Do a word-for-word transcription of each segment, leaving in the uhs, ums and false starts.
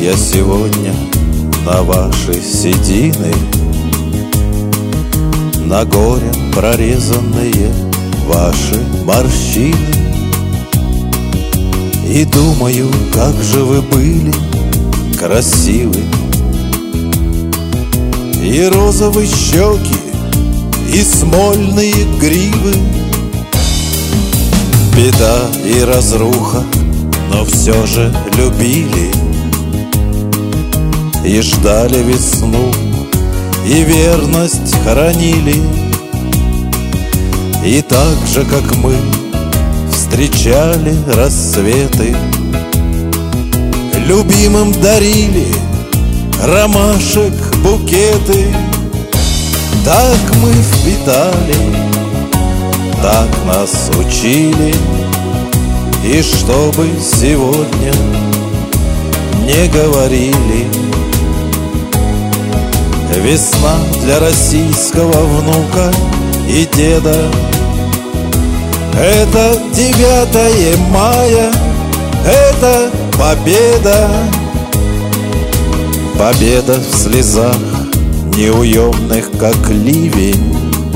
я сегодня на ваши седины, на горем прорезанные ваши морщины, и думаю, как же вы были красивы. И розовые щеки, и смольные гривы, беда и разруха, но все же любили. И ждали весну, и верность хоронили. И так же, как мы, встречали рассветы, любимым дарили ромашек букеты. Так мы впитали, так нас учили. И чтобы сегодня не говорили, весна для российского внука и деда — это девятое мая, это победа. Победа в слезах неуемных, как ливень,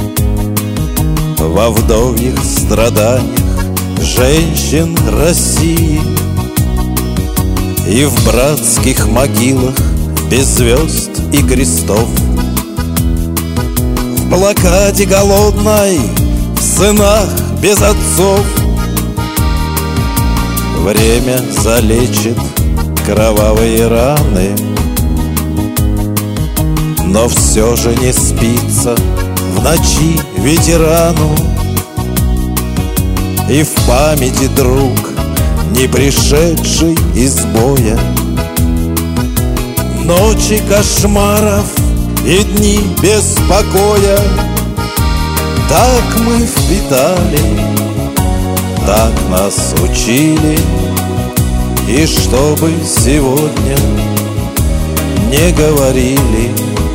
во вдовьих страданиях женщин России, и в братских могилах без звезд и крестов, в блокаде голодной, в сынах без отцов. Время залечит кровавые раны, но все же не спится в ночи ветерану. И в памяти друг, не пришедший из боя, ночи кошмаров и дни без покоя. Так мы впитали, так нас учили. И чтобы сегодня не говорили,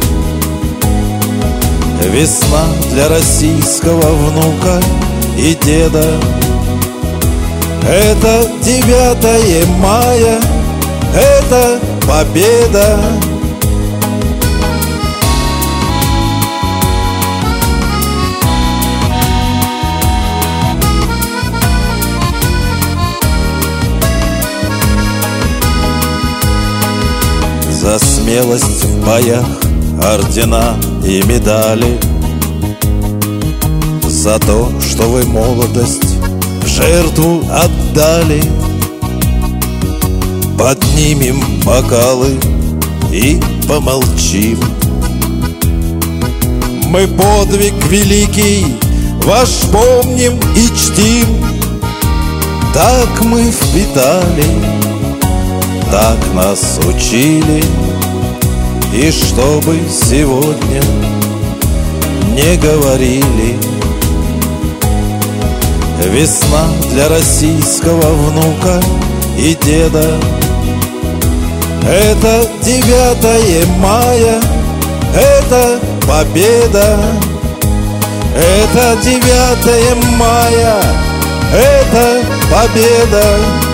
весна для российского внука и деда — это девятое мая, это победа. За смелость в боях ордена и медали, за то, что вы молодость в жертву отдали. Поднимем бокалы и помолчим. Мы подвиг великий ваш помним и чтим. Так мы впитали, так нас учили. И чтобы сегодня не говорили, весна для российского внука и деда — это девятое мая, это победа. Это девятое мая, это победа.